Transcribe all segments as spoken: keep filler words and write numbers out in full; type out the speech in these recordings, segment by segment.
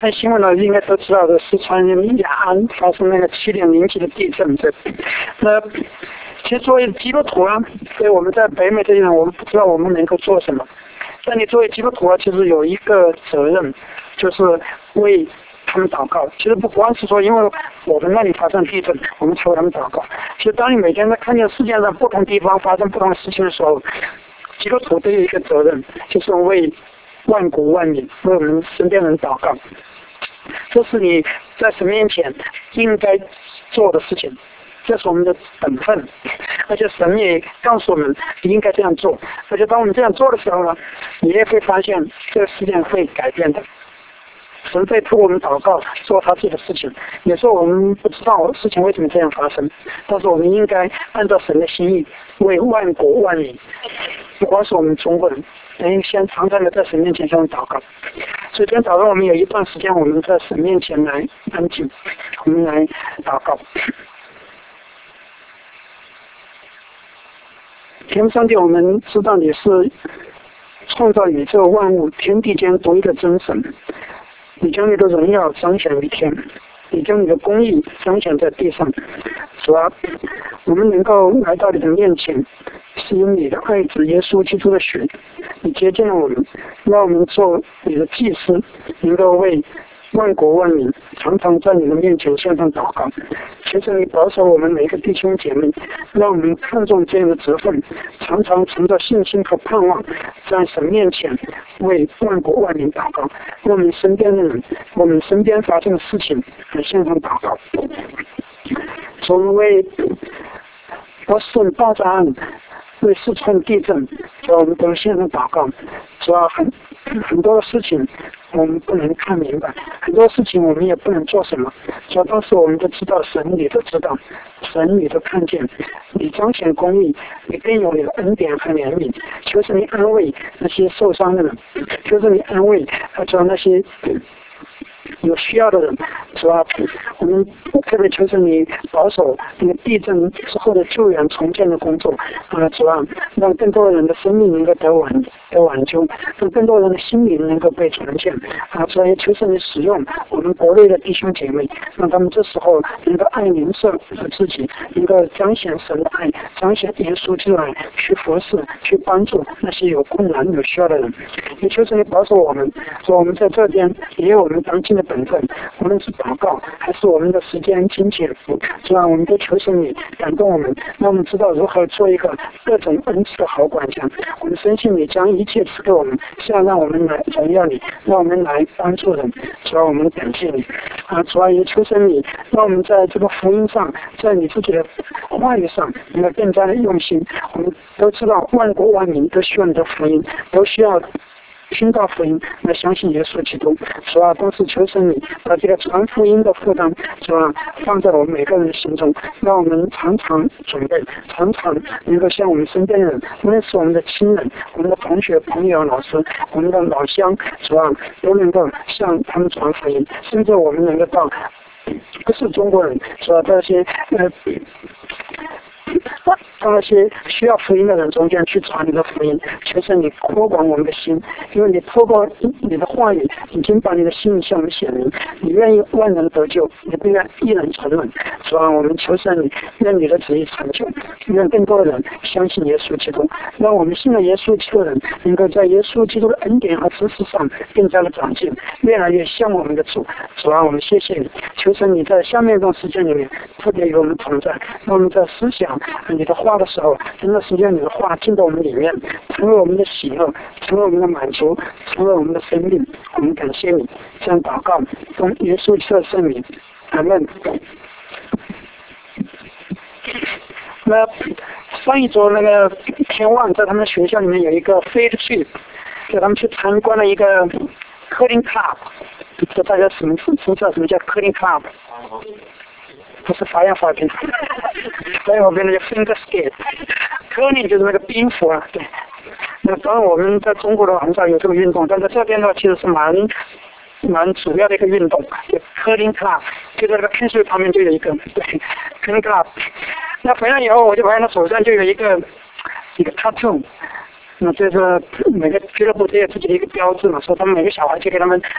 看新闻呢，应该都知道的，四川雅安发生那个七点零级的地震。对，那其实作为基督徒啊，所以我们在北美这些人，我们不知道我们能够做什么。但你作为基督徒啊，其实有一个责任，就是为他们祷告。其实不光是说因为我们那里发生地震，我们才为他们祷告。其实当你每天在看见世界上不同地方发生不同的事情的时候，基督徒都有一个责任，就是为万国万民，为我们身边人祷告。这是你在神面前应该做的事情，这是我们的本分，而且神也告诉我们应该这样做。而且当我们这样做的时候呢，你也会发现这个世界会改变的。神在托我们祷告做他自己的事情，有时候我们不知道事情为什么这样发生，但是我们应该按照神的心意为万国万民，不光是我们中国人，等于先常常的在神面前向祷告。所以今天早上我们有一段时间我们在神面前来安静，我们来祷告。天父上帝，我们知道你是创造宇宙万物天地间独一的真神，你将你的荣耀彰显于天，你将你的公义彰显在地上。主啊，我们能够来到你的面前，是因你的爱子耶稣基督的血，你接近了我们，让我们做你的祭司，能够为万国万民常常在你的面前向上祷告。求求你保守我们每一个弟兄姐妹，让我们看重这样的责任，常常存着信心和盼望，在神面前为万国万民祷告，为我们身边的人，我们身边发生的事情来向上祷告。从为波士顿爆炸案，为四川地震，主要我们都向上祷告。主要很很多的事情我们不能看明白，很多事情我们也不能做什么。主要当时我们都知道，神你都知道，神你都看见，你彰显公义，你更有你的恩典和怜悯。求求你安慰那些受伤的人，求求你安慰主要那些有需要的人，是吧？我们特别求求你保守那个地震之后的救援重建的工作，啊，是吧？让更多人的生命能够得挽得挽救，让更多人的心灵能够被重建，啊，所以求求你使用我们国内的弟兄姐妹，让他们这时候能够爱邻舍和自己，能够彰显神的爱，彰显耶稣之爱，去服侍，去帮助那些有困难有需要的人。也求求你保守我们，说我们在这边也有我们当今的本分，无论是祷告还是我们的时间金钱，是吧？我们都求求你感动我们，让我们知道如何做一个各种恩赐的好管家。我们深信你将一切赐给我们，是要让我们来荣耀你，让我们来帮助人，主要我们感谢你啊！主要也求神你，让我们在这个福音上，在你自己的话语上能够更加的用心。我们都知道万国万民都需要你的福音，都需要听到福音来相信耶稣基督，是吧？都是求神你把这个传福音的负担，是吧？放在我们每个人心中，让我们常常准备，常常能够向我们身边的人，无论是我们的亲人、我们的同学、朋友、老师、我们的老乡，是吧？都能够向他们传福音，甚至我们能够到不是中国人，是吧？这些呃。到那些需要福音的人中间去传你的福音，求神你扩广我们的心，因为你透过你的话语已经把你的心意向我们显明，你愿意万人得救，你不愿一人沉沦，是吧？我们求神你愿你的旨意成就，愿更多的人相信耶稣基督，让我们信了耶稣基督的人能够在耶稣基督的恩典和知识上更加的长进，越来越像我们的主。主啊，我们谢谢你，求神你在下面一段时间里面特别与我们同在，让我们在思想你的话的时候，真的实现你的话进到我们里面，成为我们的喜乐，成为我们的满足，成为我们的生命。我们感谢你，这样祷告，奉耶稣基督的圣名，阿门。那上一周那个天旺在他们学校里面有一个 field trip， 给他们去参观了一个 curling club， 不知道大家什么知道什么叫 curling club？不是发扬滑冰，发扬滑冰那叫 finger skate，curling 就是那个冰壶啊，对。那当然我们在中国的很少有这个运动，但在这边的话其实是蛮蛮主要的一个运动，就 curling club， 就在那个喷水旁边就有一个，对 curling club。那回来以后，我就发现他手上就有一个一个 tattoo。那这是每个俱乐部都有自己的一个标志嘛，说他们每个小孩就给他们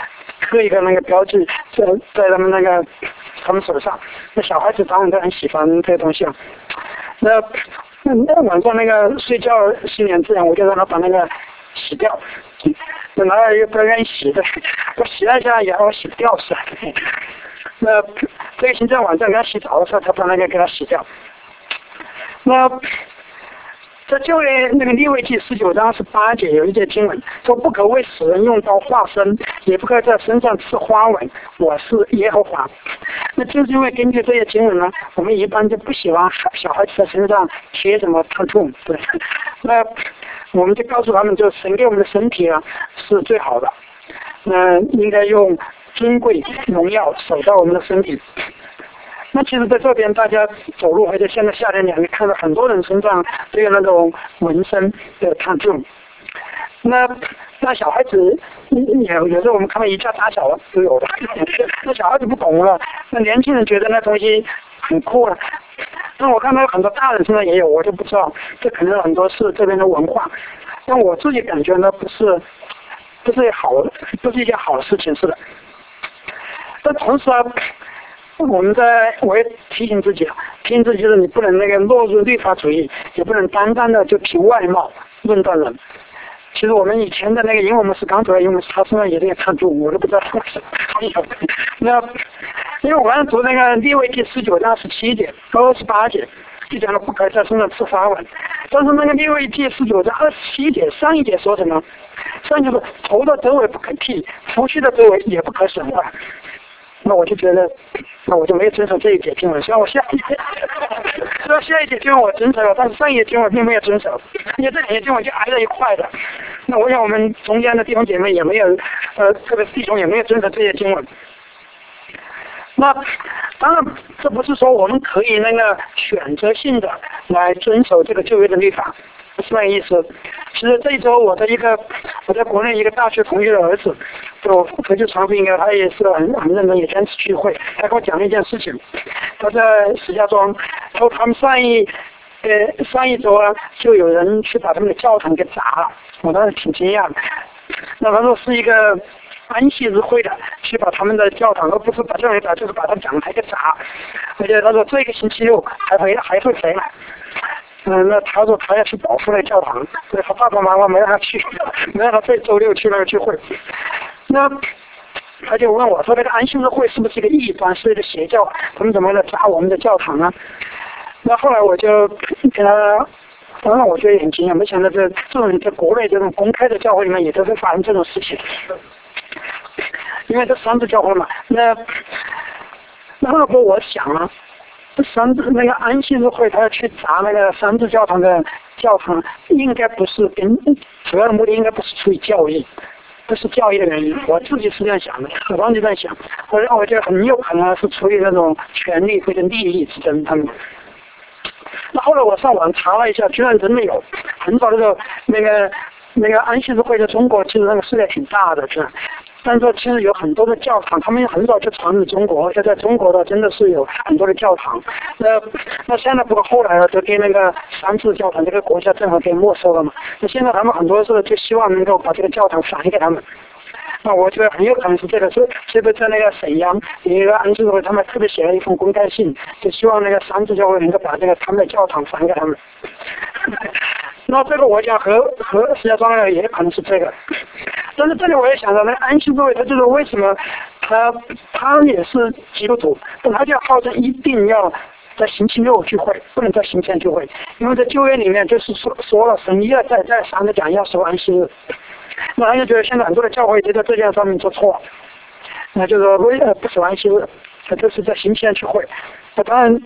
刻一个那个标记在在他们那个他们手上。那小孩子当然都很喜欢这些东西啊。那那晚上那个睡觉洗脸之前，我就让他把那个洗掉。那拿来又不愿意洗的，我洗了一下也让我洗不掉是。那这个星期晚上给他洗澡的时候，他把那个给他洗掉。那在旧约那个利未记十九章十八节有一节经文说：“不可为死人用刀划身，也不可在身上刺花纹，我是耶和华。”那就是因为根据这些经文呢，我们一般就不喜欢小孩子在身上贴什么 tattoo， 对。那我们就告诉他们，就神给我们的身体啊是最好的，那应该用尊贵荣耀守到我们的身体。那其实在这边大家走路，或者现在夏天你还看到很多人身上都有那种纹身的看重。那那小孩子也有时候我们看到一家大小都有的，那小孩子不懂了，那年轻人觉得那东西很酷了。那我看到很多大人身上也有，我就不知道，这可能很多是这边的文化。但我自己感觉呢，不是不是好，不是一件好事情，是的。但同时啊，我们在我也提醒自己，提醒自己就是你不能那个落入律法主义，也不能单单的就凭外貌论断人。其实我们以前的那个英文模式刚出来，英文模式他身上也得看住，我都不知道为什么。那因为我刚才读那个利未记十九章十七节、二十八节，就讲了不可以在身上刺花纹。但是那个利未记十九章二十七节上一节说什么？上一节说头的周围不可剃，胡须的周围也不可损坏。那我就觉得，那我就没有遵守这一节经文。虽然我下一节，虽然下一节经文我遵守了，但是上一节经文并没有遵守，因为这两节经文就挨在一块的。那我想我们中间的弟兄姐妹也没有，呃，特别是弟兄也没有遵守这些经文。那当然，这不是说我们可以那个选择性的来遵守这个旧约的律法，不是那个意思。其实这一周我的一个我在国内一个大学同学的儿子，就回去传福音，他也是很很认真，也坚持聚会。他跟我讲了一件事情，他在石家庄，他说他们上一呃上一周啊，就有人去把他们的教堂给砸了，我当时挺惊讶的。那他说是一个安息日会的，去把他们的教堂，而不是把教堂砸，就是把他讲台给砸。而且他说这个星期六还回还会回来。嗯，那他说他要去保护那个教堂，所以他爸爸妈妈没让他去，没让他这周六去那个聚会。那他就问我说：“那个安息日会是不是一个异端，是一个邪教？他们怎么来砸我们的教堂呢？”那后来我就跟他，当然我觉得很惊讶，没想到这这种在国内这种公开的教会里面也都会发生这种事情，因为这三次教会嘛。那那后来我想啊。这三字那个安息日会，他要去砸那个三字教堂的教堂，应该不是跟主要的目的，应该不是出于教义，不是教义的原因。我自己是这样想的，我当时在想，我让我觉得很有可能是出于那种权力或者利益之争，他们。那后来我上网查了一下，居然真的有，很早的时候那个那个安息日会在中国其实那个势力挺大的，是吧？但是其实有很多的教堂，他们很早就传入中国，而且在中国的真的是有很多的教堂。那那现在不过后来就给那个三次教堂这个国家政府给没收了嘛。那现在他们很多是就希望能够把这个教堂返给他们。那我觉得很有可能是这个，是这个在那个沈阳有一个安息日会，他们特别写了一封公开信，就希望那个三次教会能够把这个他们的教堂返给他们。那这个我讲和和石家庄也可能是这个，但是这里我也想到，那安息日会他就是为什么他他也是基督徒，但他就号称一定要在星期六聚会，不能在星期天聚会，因为在旧约里面就是说说了神一而再再三的讲要守安息日，那他就觉得现在很多的教会就在这件上面做错，那就是说为呃不守安息日，他就是在星期天聚会，那当然。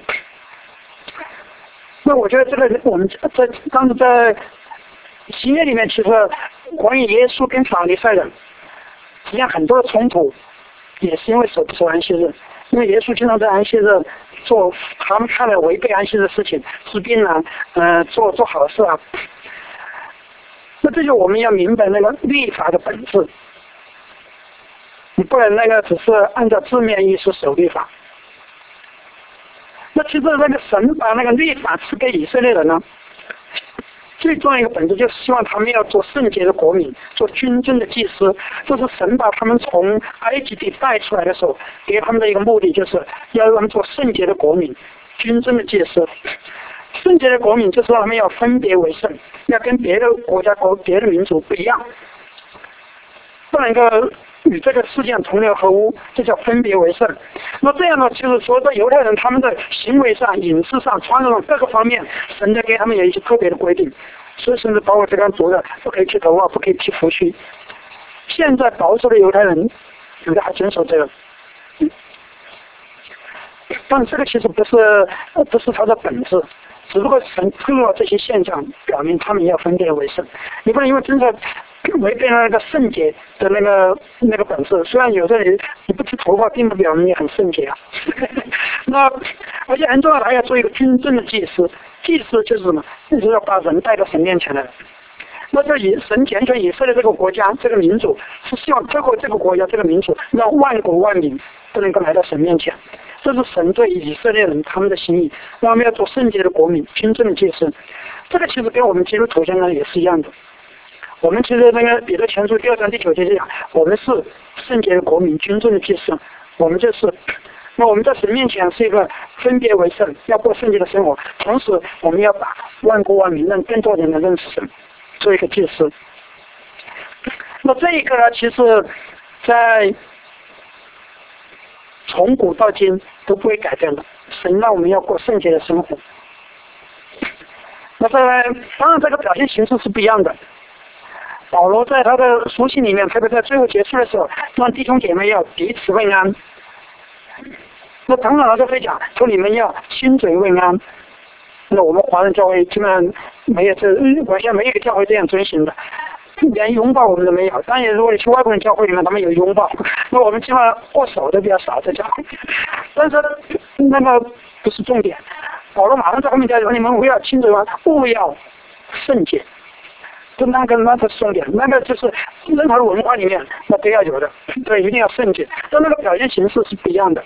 那我觉得这个我们在当时在新约里面，其实关于耶稣跟法利赛人，实际上很多的冲突也是因为守不守安息日，因为耶稣经常在安息日做他们看来违背安息日的事情，治病啊，呃，做做好事啊。那这就我们要明白那个律法的本质，你不能那个只是按照字面意思守律法。那其实那个神把那个律法赐给以色列人呢， 最重要一个本质就是希望他们要做圣洁的国民，做君尊的祭司。这是神把他们从埃及地带出来的时候给他们的一个目的，就是要让他们做圣洁的国民，君尊的祭司。圣洁的国民就是让他们要分别为圣，要跟别的国家国别的民族不一样，不能够与这个世界同流合污，这叫分别为圣。那这样呢，就是说在犹太人他们的行为上、饮食上、穿着上各个方面，神在给他们有一些特别的规定，所以甚至把我这刚读的不可以剃头发，不可以剃胡须。现在保守的犹太人有的还遵守这个，但这个其实不是不是他的本质。只不过神透露这些现象，表明他们要分别为圣。你不能因为真的违背了那个圣洁的那个那个本质。虽然有的人你不剃头发，并不表明你很圣洁啊。那而且很重要的还要做一个君尊的祭司。祭司就是什么？就是要把人带到神面前来。那这以神拣选以色列这个国家、这个民族，是希望透过这个国家、这个民族，让万国万民都能够来到神面前。这是神对以色列人他们的心意，让我们要做圣洁的国民、君尊的祭司。这个其实跟我们基督徒现在也是一样的。我们其实那个彼得前书第二章第九节讲，我们是圣洁的国民、君尊的祭司。我们就是，那我们在神面前是一个分别为圣，要过圣洁的生活。同时，我们要把万国万民让更多人能认识神，做一个祭司。那这一个呢，其实，在从古到今都不会改变的。神让我们要过圣洁的生活。那在当然这个表现形式是不一样的。保罗在他的书信里面，特别在最后结束的时候，让弟兄姐妹要彼此问安。那当然他就会讲，说你们要亲嘴问安。那我们华人教会基本上没有这，完全没有一个教会这样遵循的。连拥抱我们都没有，当然如果你去外国人教会里面，他们有拥抱，那我们基本上握手都比较少在教会。但是那个不是重点，保罗马上在后面讲说，你们不要亲嘴吗？不要圣洁，就那个那个是重点，那个就是任何文化里面那都要有的，对，一定要圣洁，但那个表现形式是不一样的。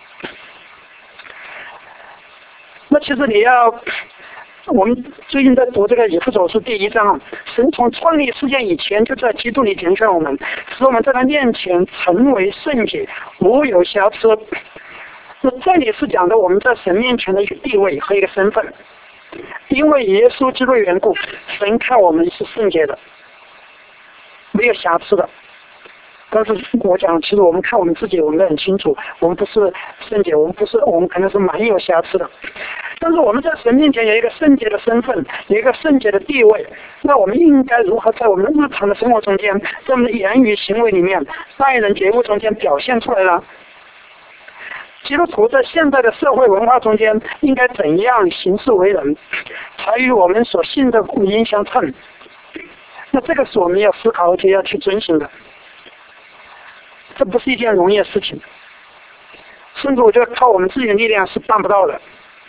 那其实你要。我们最近在读这个以弗所书第一章，神从创立世界以前就在基督里拣选我们，使我们在他面前成为圣洁，无有瑕疵。那这里是讲的我们在神面前的一个地位和一个身份，因为耶稣基督的缘故，神看我们是圣洁的，没有瑕疵的。但是我讲，其实我们看我们自己，我们都很清楚，我们不是圣洁，我们不是，我们可能是蛮有瑕疵的。但是我们在神面前有一个圣洁的身份，有一个圣洁的地位，那我们应该如何在我们日常的生活中间，在我们的言语行为里面，待人接物中间表现出来呢？基督徒在现在的社会文化中间，应该怎样行事为人，才与我们所信的福音相称？那这个是我们要思考而且要去遵循的。这不是一件容易的事情，甚至我觉得靠我们自己的力量是办不到的。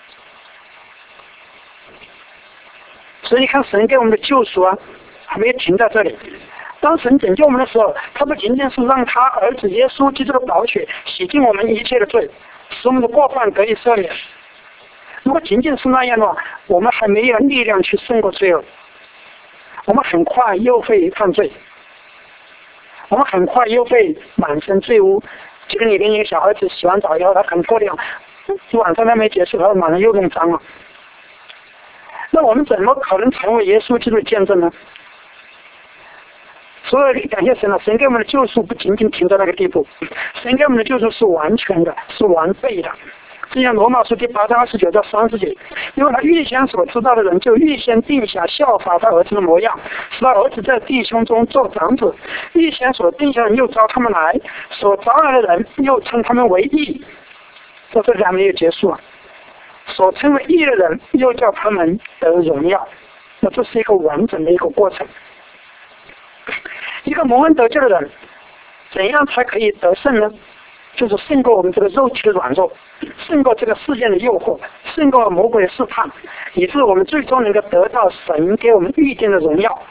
所以你看，神给我们的救赎啊，还没有停在这里。当神拯救我们的时候，他不仅仅是让他儿子耶稣基督的宝血洗净我们一切的罪，使我们的过犯得以赦免。如果仅仅是那样的话，我们还没有力量去胜过罪恶，我们很快又会犯罪。我们很快又会满身罪污，就跟你跟一个小孩子洗完澡以后，他可能过两晚上还没结束，他马上又弄脏了。那我们怎么可能成为耶稣基督的见证呢？所以感谢神了，神给我们的救赎不仅仅停在那个地步，神给我们的救赎是完全的，是完备的。就像罗马书第八章二十九到三十节，因为他预先所知道的人，就预先定下效法他儿子的模样，使他儿子在弟兄中做长子。预先所定下的人又招他们来，所招来的人又称他们为义。到这里还没有结束啊！所称为义的人又叫他们得荣耀。那这是一个完整的一个过程。一个蒙恩得救的人，怎样才可以得胜呢？就是胜过我们这个肉体的软弱，胜过这个世界的诱惑，胜过魔鬼的试探，以致我们最终能够得到神给我们预定的荣耀。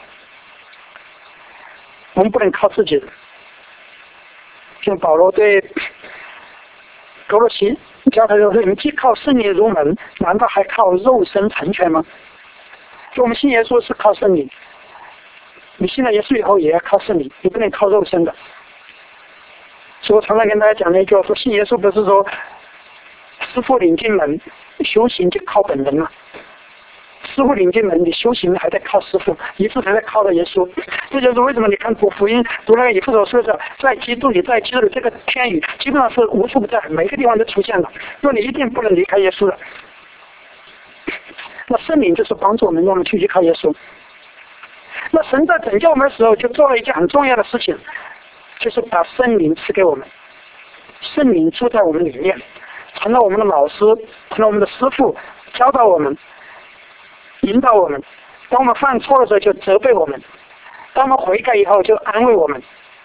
我们不能靠自己的，像保罗对哥罗西教他说：“你们既靠圣灵入门，难道还靠肉身成全吗？” 就我们信耶稣是靠圣灵，你信了耶稣以后也要靠圣灵，你不能靠肉身的。所以我常常跟大家讲那句话，说信耶稣不是说师父领进门，修行就靠本人了。师父领进门，你修行还在靠师父，一次还在靠着耶稣。这就是为什么你看读福音读那个以弗所书的时候，在基督里，在基督的这个天语基本上是无处不在，每个地方都出现了，说你一定不能离开耶稣的。那圣灵就是帮助我们，让我们去依靠耶稣。那神在拯救我们的时候，就做了一件很重要的事情，就是把圣灵赐给我们。圣灵住在我们里面，成了我们的老师，成了我们的师父，教导我们，引导我们。当我们犯错的时候，就责备我们；当我们悔改以后，就安慰我们。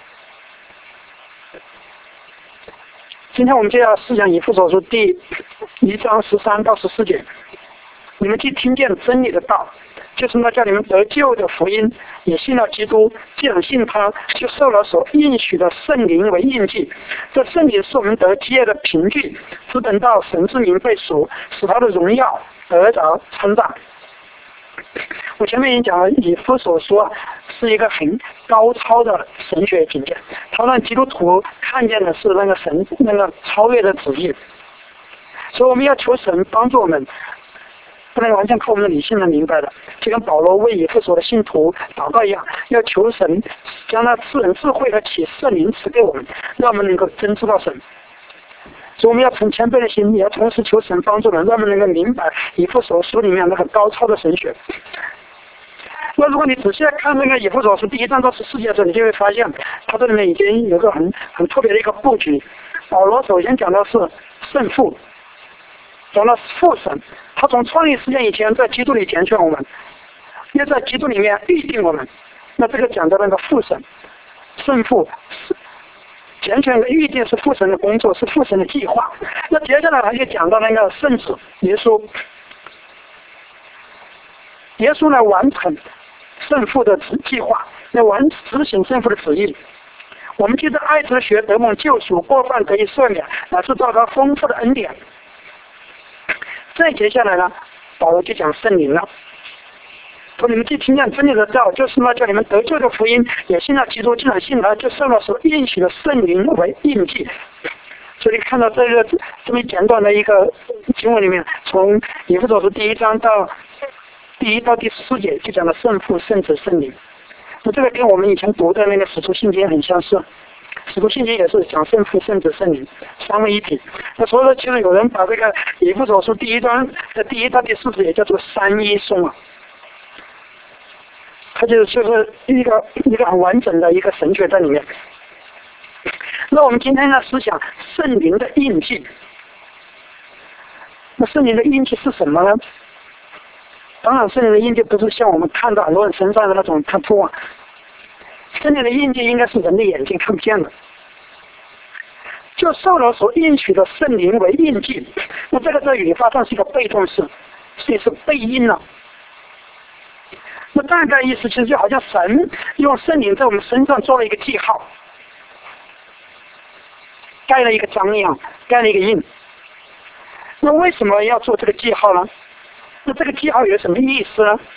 今天我们就要思想以弗所书第一章十三到十四节。你们既听见真理的道，就是那叫你们得救的福音，也信了基督，既然信他，就受了所应许的圣灵为印记。这圣灵是我们得基业的凭据，只等到神之名被赎，使他的荣耀得着称赞。我前面已经讲了，以弗所书啊是一个很高超的神学经典，它让基督徒看见的是那个神那个超越的旨意。所以我们要求神帮助我们，不能完全靠我们的理性来明白的，就跟保罗为以弗所的信徒祷告一样，要求神将那赐人智慧和启圣灵赐给我们，让我们能够真知道神。所以我们要存谦卑的心，也要同时求神帮助人，让我们能够明白以弗所书里面那个高超的神学。那如果你仔细看那个以弗所书第一章到十四节的时候，你就会发现它这里面已经有个很很特别的一个布局。保罗首先讲的是圣父，讲到父神，他从创立世界以前在基督里拣选我们，又在基督里面预定我们。那这个讲到那个父神、圣父拣选和预定是父神的工作，是父神的计划。那接下来他就讲到那个圣子耶稣，耶稣来完成圣父的计划，来完执行圣父的旨意。我们记得爱子学得蒙救赎，过犯得以赦免，乃是照他丰富的恩典。再接下来呢，保罗就讲圣灵了。说你们既听见真理的道，就是那叫你们得救的福音，也信了基督，既然信他，就受了所应许的圣灵为印记。所以看到这个这么简短的一个经文里面，从以弗所书第一章到第一到第四节，就讲了圣父、圣子、圣灵。那这个跟我们以前读的那个使徒信经很相似。使徒信经也是讲圣父、圣子、圣灵三位一体。那所以说，其实有人把这个以弗所书第一章的第一到第四节也叫做三一颂啊。它就是就是一个一个很完整的一个神学在里面。那我们今天呢，思想圣灵的印记。那圣灵的印记是什么呢？当然，圣灵的印记不是像我们看到很多人身上的那种看图啊。圣灵的印记应该是人的眼睛看不见的，就受了所应许的圣灵为印记。那这个在语法上是一个被动式，所以是被印了。那大概意思其实就好像神用圣灵在我们身上做了一个记号，盖了一个章一样，盖了一个印。那为什么要做这个记号呢？那这个记号有什么意思呢？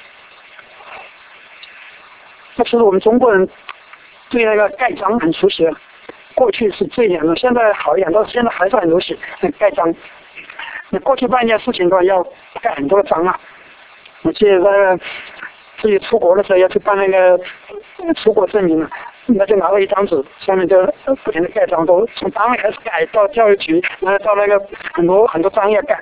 那其实我们中国人对那个盖章很熟悉了，过去是最严的，现在好一点，到现在还是很流行盖章。那过去办一件事情的话，要盖很多章啊。我记得在自己出国的时候要去办那个出国证明，那就拿了一张纸，上面就不停的盖章，都从单位开始盖到教育局，然后到那个很多很多章要盖。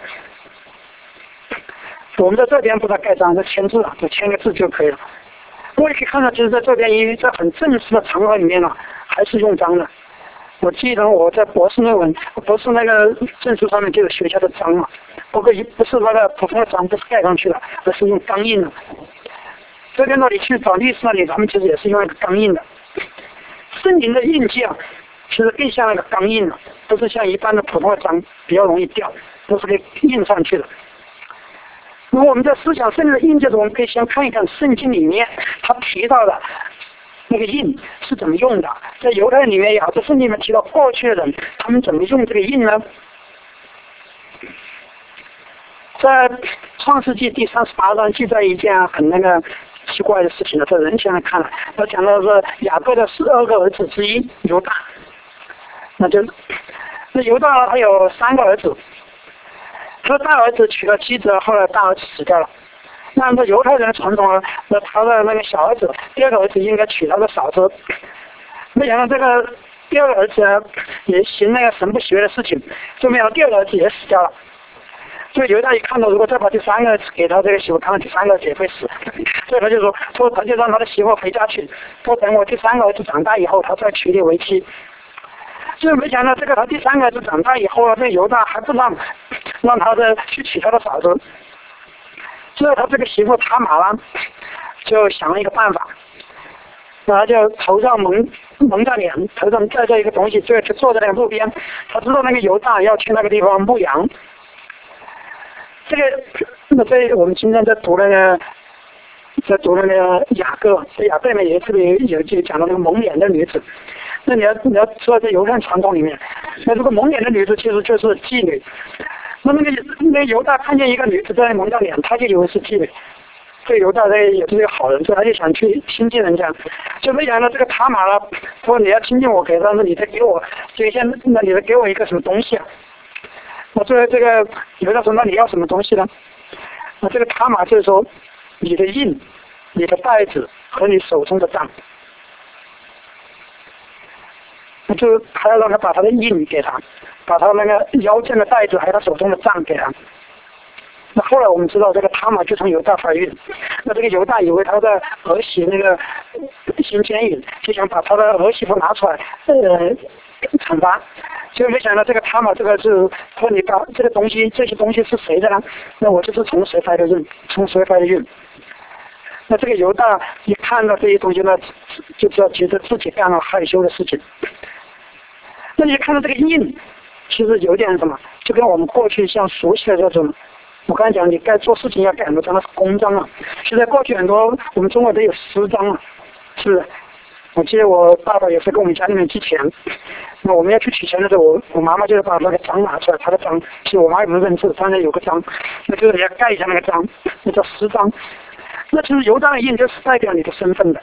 我们在这边不是盖章，是签字啊，就签个字就可以了。我也可以看到，就是在这边，因为在很正式的场合里面呢、啊，还是用章的。我记得我在博士论文，博士那个证书上面就有学校的章嘛，不过不是那个普通的章，不是盖上去的，而是用钢印的。这边那里去找律师那里，他们其实也是用那个钢印的。圣灵的印记啊，其实更像那个钢印了，不是像一般的普通的章比较容易掉，都是给印上去的。如果我们在思想圣灵的印记的时候，我们可以先看一看圣经里面他提到的那个印是怎么用的。在犹太里面也好，在圣经里面提到过去的人他们怎么用这个印呢？在创世纪第三十八章记载一件很那个奇怪的事情了，这人现在看了，他讲到是雅各的十二个儿子之一犹大，那就那犹大他有三个儿子，他大儿子娶了妻子，后来大儿子死掉了。那按照犹太人的传统呢，那他的那个小儿子，第二个儿子应该娶他的嫂子。没想到这个第二个儿子呢，也行那个神不喜悦的事情，就没想到第二个儿子也死掉了。所以犹大一看到，如果再把第三个给他这个媳妇，看到第三个儿子也会死，所以他就说，说他就让他的媳妇回家去，说等我第三个儿子长大以后，他再娶你为妻。就是没想到这个他第三个儿子长大以后，这犹大还不让让他的去娶他的嫂子。之后他这个媳妇他玛呢，就想了一个办法，然后就头上蒙蒙着脸，头上戴着一个东西，就就坐在那个路边。他知道那个犹大要去那个地方牧羊。这个那在我们今天在读那个在读那个雅各，在雅各里面也特别有就讲到那个蒙脸的女子。那你要你要说在犹太传统里面，那这个蒙脸的女子其实就是妓女。那那个那个犹大看见一个女子在蒙着脸，他就以为是妓女。这犹大这也是一个好人，所以他就想去亲近人家，就没想到这个塔玛了，说你要亲近我，给他，那你得给我，就先那你得给我一个什么东西啊？那作为这个犹大说，那你要什么东西呢？那这个塔玛就是说，你的印、你的袋子和你手中的杖。那就还要让他把他的印给他，把他那个腰间的带子还有他手中的杖给他。那后来我们知道，这个塔玛就从犹大怀孕，那这个犹大以为他的儿媳那个行奸淫，就想把他的儿媳妇拿出来呃惩罚，就没想到这个塔玛这个是说你把这个东西这些东西是谁的呢？那我就是从谁怀的孕，从谁怀的孕。那这个犹大一看到这些东西呢，就知道觉得自己干了害羞的事情。那你看到这个印，其实有点什么，就跟我们过去像熟悉的这种，我刚才讲你该做事情要改的，那是公章啊。现在过去很多我们中国都有私章啊，是不是？我记得我爸爸也是跟我们家里面寄钱，那我们要去取钱的时候，我我妈妈就把那个章拿出来，他的章，其实我妈也不认识，反正有个章，那就是你要盖一下那个章，那叫私章。那其实犹大的印就是代表你的身份的，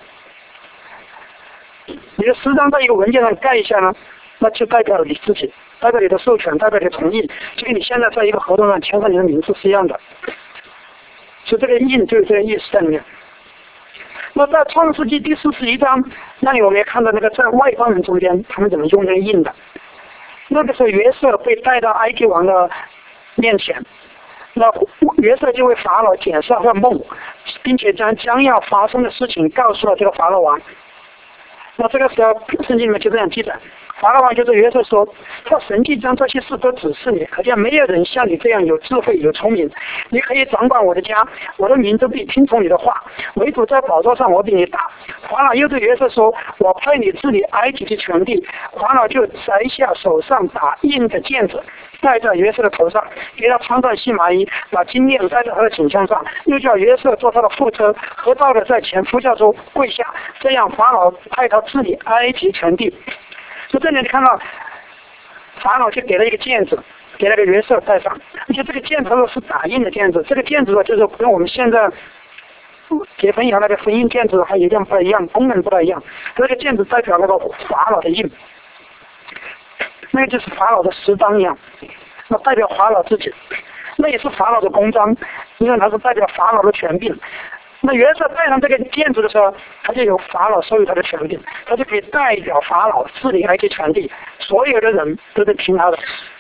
你的私章在一个文件上盖一下呢，那就代表你自己，代表你的授权，代表你的同意，就跟你现在在一个合同上签上你的名字是一样的。所以这个印就是这个意思在里面。那在创世纪第四十一章，那里我们也看到那个在外邦人中间，他们怎么用那个印的。那个时候约瑟被带到埃及王的面前，那约瑟就为法老解释了梦，并且将将要发生的事情告诉了这个法老王。那这个时候圣经里面就这样记载，法老王就对约瑟说，他神迹将这些事都指示你，可见没有人像你这样有智慧有聪明，你可以掌管我的家，我的民都必听从你的话，唯独在宝座上我比你大。法老又对约瑟说，我派你治理埃及的全地。法老就摘下手上打印的戒指戴在约瑟的头上，给他穿上细麻衣，把金链戴在他的颈项上，又叫约瑟坐他的副车，和道的在前呼叫说跪下，这样法老派他治理埃及全地。就这里你看到法老就给了一个戒指给那个约瑟戴上，而且这个戒指是打印的戒指，这个戒指就是跟我们现在结婚以后那个婚姻戒指还有点不一样，功能不太一样。这个戒指代表那个法老的印，那个就是法老的私章一样，那代表法老自己，那也是法老的公章，因为它是代表法老的权柄。那约瑟戴上这个戒指的时候，他就有法老授予他的权柄，他就可以代表法老治理埃及全地，所有的人都得听他的。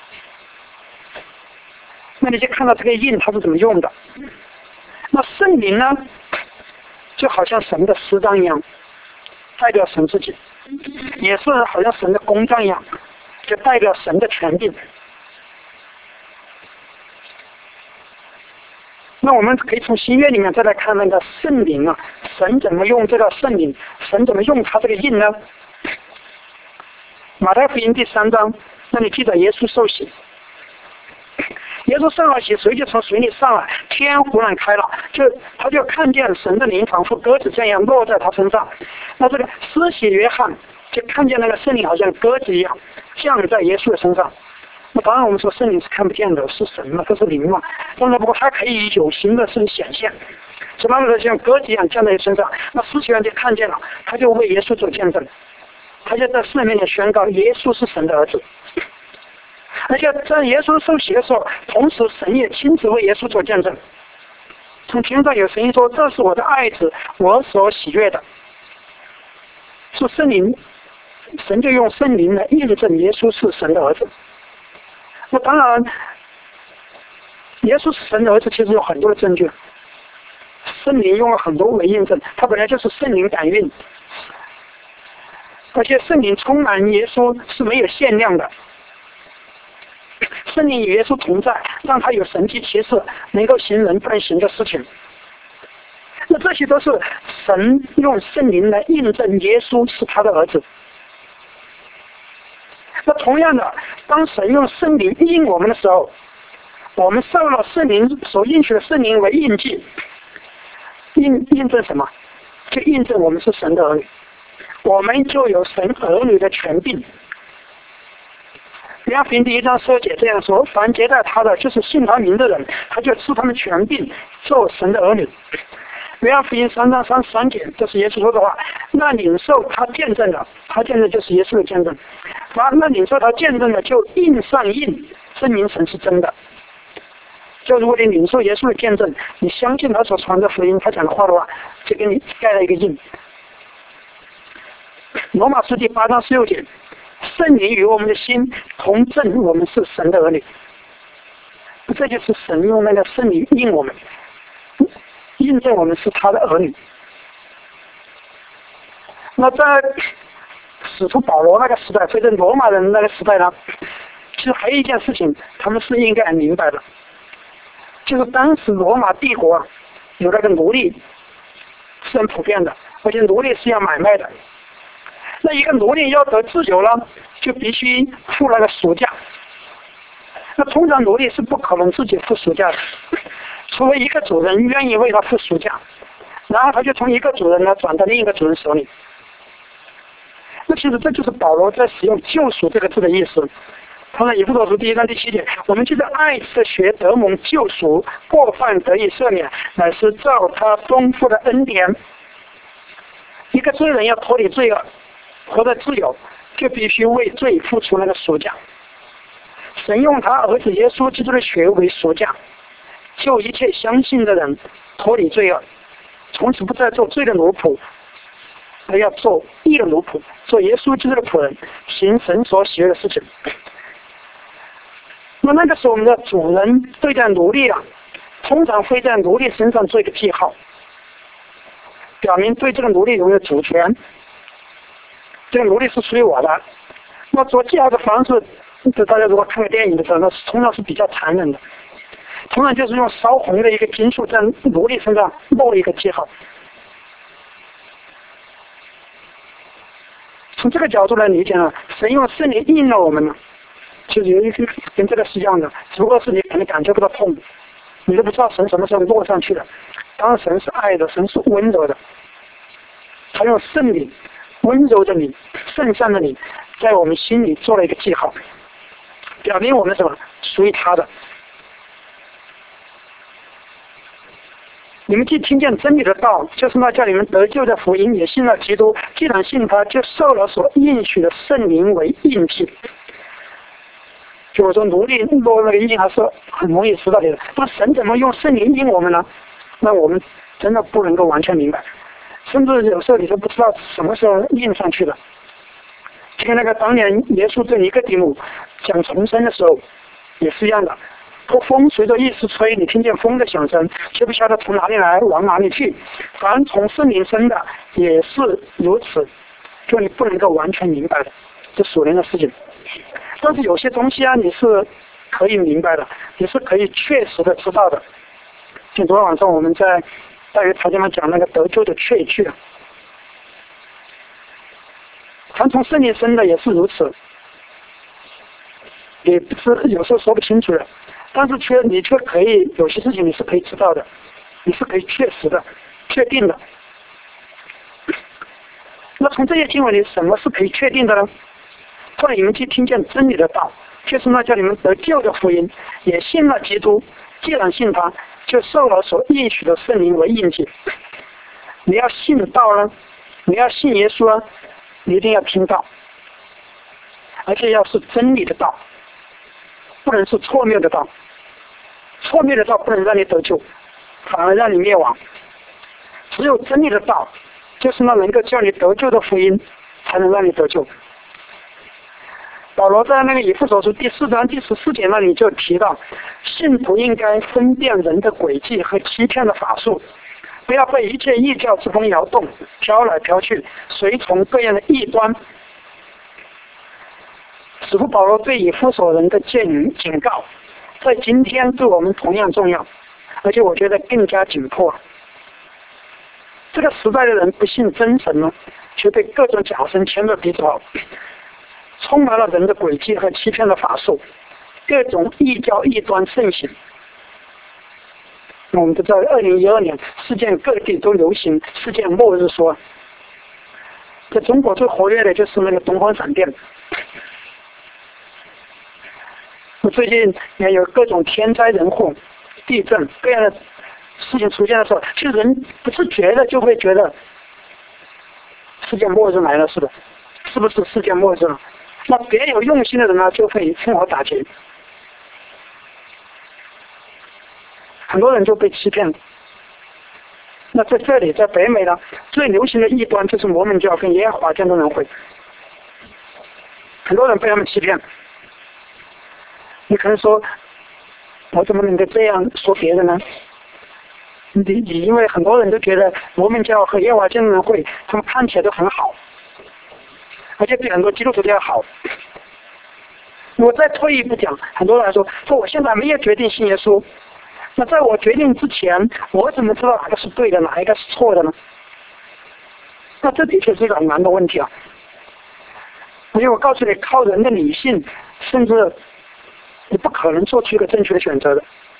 那你就看到这个印它是怎么用的。那圣灵呢，就好像神的私章一样，代表神自己，也是好像神的公章一样，就代表神的权柄。那我们可以从新约里面再来看那个圣灵啊，神怎么用这个圣灵，神怎么用他这个印呢？马太福音第三章，那你记得耶稣受洗，耶稣受了洗，水就从水里上来，天忽然开了，就他就看见神的灵仿佛鸽子这样落在他身上。那这个施洗约翰就看见那个圣灵好像鸽子一样降在耶稣的身上。 那当然我们说圣灵是看不见的，是神嘛，这是灵嘛。但是不过它可以有形的是显现，什么的像鸽子一样降在你身上，那司祭员就看见了，他就为耶稣做见证，他就在世人面前宣告耶稣是神的儿子。而且在耶稣受洗的时候，同时神也亲自为耶稣做见证。从天上有声音说：“这是我的爱子，我所喜悦的。”是圣灵，神就用圣灵来印证耶稣是神的儿子。那当然，耶稣是神的儿子，其实有很多的证据。圣灵用了很多为印证，他本来就是圣灵感孕，而且圣灵充满耶稣是没有限量的。圣灵与耶稣同在，让他有神迹奇事，能够行人不能行的事情。那这些都是神用圣灵来印证耶稣是他的儿子。那同样的，当神用圣灵印我们的时候，我们受了圣灵所应许的圣灵为印记，印印证什么？就印证我们是神的儿女，我们就有神儿女的权柄。约翰福音第一章十二节这样说：凡接待他的，就是信他名的人，他就赐他们权柄，做神的儿女。约翰福音三章三十三节，这是耶稣说的话。那领受他见证的，他见证就是耶稣的见证。那那领受他见证的，就印上印，证明神是真的。就如果你领受耶稣的见证，你相信他所传的福音，他讲的话的话，就给你盖了一个印。罗马书第八章十六节。圣灵与我们的心同证，我们是神的儿女。这就是神用那个圣灵印我们，印证我们是他的儿女。那在使徒保罗那个时代，或者罗马人那个时代呢，其实还有一件事情，他们是应该明白的，就是当时罗马帝国啊，有那个奴隶是很普遍的，而且奴隶是要买卖的。那一个奴隶要得自由了，就必须付那个赎价。那通常奴隶是不可能自己付赎价的，除非一个主人愿意为他付赎价，然后他就从一个主人呢转到另一个主人手里。那其实这就是保罗在使用救赎这个字的意思。他在以弗所书第一章第七节，我们就是爱是学得蒙救赎，过犯得以赦免，乃是照他丰富的恩典。一个罪人要脱离罪恶，活得自由，就必须为罪付出那个赎价。神用他儿子耶稣基督的血为赎价，救一切相信的人脱离罪恶，从此不再做罪的奴仆，而要做义的奴仆，做耶稣基督的仆人，行神所喜悦的事情。那那个时候，我们的主人对待奴隶啊，通常会在奴隶身上做一个记号，表明对这个奴隶拥有主权。这个奴隶是属于我的。那做记号的方式，就大家如果看个电影的时候，那通常是比较残忍的。通常就是用烧红的一个金属在奴隶身上落一个记号。从这个角度来理解呢，神用圣灵印了我们呢，就是有一个跟这个是一样的，只不过是你可能感觉不到痛，你都不知道神什么时候落上去的。当然神是爱的，神是温柔的，他用圣灵温柔的你，圣善的你，在我们心里做了一个记号，表明我们什么属于他的。你们既听见真理的道，就是那叫你们得救的福音，也信了基督。既然信他，就受了所应许的圣灵为印记。就我说奴隶落那个印还是很容易知道的，那神怎么用圣灵印我们呢？那我们真的不能够完全明白，甚至有时候你都不知道什么时候印上去的。就跟那个当年耶稣对尼哥底母讲重生的时候也是一样的。破风随着意识吹，你听见风的响声，却不晓得从哪里来，往哪里去。凡从圣灵生的也是如此，就你不能够完全明白的，这属灵的事情。但是有些东西啊，你是可以明白的，你是可以确实的知道的。就昨天晚上我们在大约条件上讲那个得救的确据，凡从圣灵生的也是如此，也不是有时候说不清楚的。但是却你却可以有些事情你是可以知道的，你是可以确实的、确定的。那从这些经文里，什么是可以确定的呢？后来你们去听见真理的道， 就是那叫你们得救的福音，也信了基督。既然信他，就受了所应许的圣灵为印记。你要信道呢，你要信耶稣啊，你一定要听道，而且要是真理的道，不能是错谬的道。错谬的道不能让你得救，反而让你灭亡。只有真理的道，就是那能够叫你得救的福音，才能让你得救。保罗在那个以弗所书第四章第十四节那里就提到，信徒应该分辨人的诡计和欺骗的法术，不要被一切异教之风摇动，飘来飘去，随从各样的异端。使徒保罗对以弗所人的建议警告，在今天对我们同样重要，而且我觉得更加紧迫。这个时代的人不信真神呢，却被各种假神牵着鼻子跑，充满了人的诡计和欺骗的法术，各种异教异端盛行。我们都知道，二零一二年世界各地都流行世界末日说，在中国最活跃的就是那个东方闪电。最近也有各种天灾人祸、地震各样的事情出现的时候，其实人不是觉得就会觉得世界末日来了似的，是不是世界末日了？那别有用心的人呢，就会趁火打劫，很多人就被欺骗了。那在这里，在北美呢，最流行的异端就是摩门教跟耶和华见证人会，很多人被他们欺骗。你可能说，我怎么能够这样说别人呢？你你因为很多人都觉得摩门教和耶和华见证人会，他们看起来都很好，而且比很多基督徒都要好。我再退一步讲，很多人说说我现在没有决定信耶稣，那在我决定之前，我怎么知道哪个是对的，哪一个是错的呢？那这的确是一个很难的问题啊。因为我告诉你，靠人的理性，甚至你不可能做出一个正确的选择的。